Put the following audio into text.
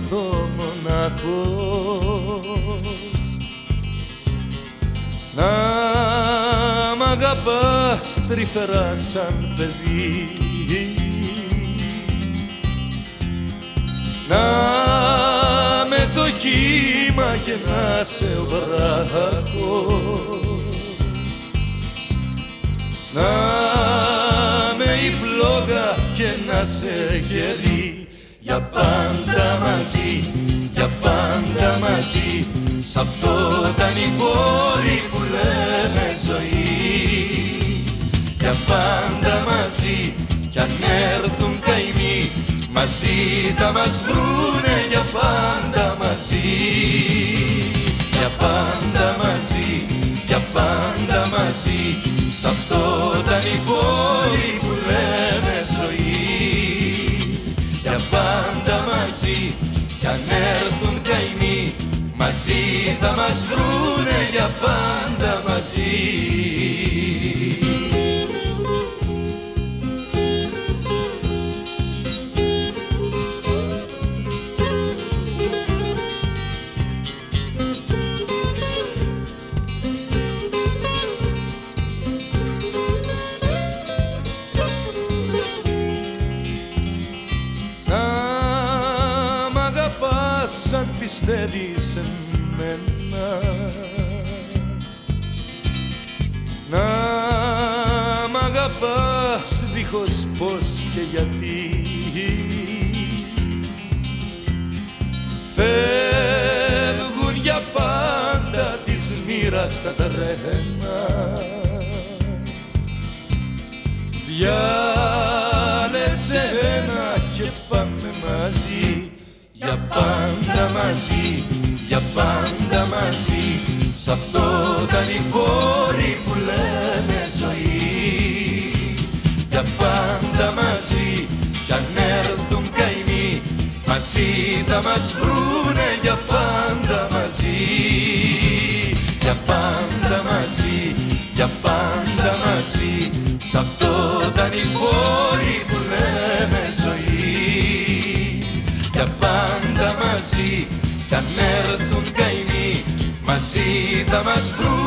νιώθω μοναχός, να μ' αγαπάς τρυφερά σαν παιδί, να με το κύμα και να σε ο βράχος, να με η φλόγα και να σε γερί, για πάντα μαζί, για πάντα μαζί, σ' αυτό τα νηφόρη που λέμε ζωή. Για πάντα μαζί, κι αν έρθουν καημοί, μαζί θα μας βρουνε για πάντα μαζί. Για πάντα μαζί, για πάντα μαζί, σ' αυτό τα νηφόρη που λέμε ζωή. Για πάντα μαζί, κι αν έρθουν καημοί, μαζί θα μας βρουνε για πάντα μαζί. Αν πιστεύεις σε μένα, να μ' αγαπάς δίχως πώς και γιατί, φεύγουν για πάντα της μοίρας τα τρένα, διάλεξε ένα και πάμε μαζί. Για πάντα μαζί, για πάντα μαζί, σ' αυτό τα νηφόρη που λέμε ζωή. Για πάντα μαζί, κι αν έρθουν καημοί, μαζί θα μας βρουνε για πάντα μαζί. Για πάντα μαζί, για πάντα μαζί, σ' αυτό τα νηφόρη που λέμε ζωή. Για πάντα μαζί, κι αν έρθουν καημοί, μαζί θα μας βρουν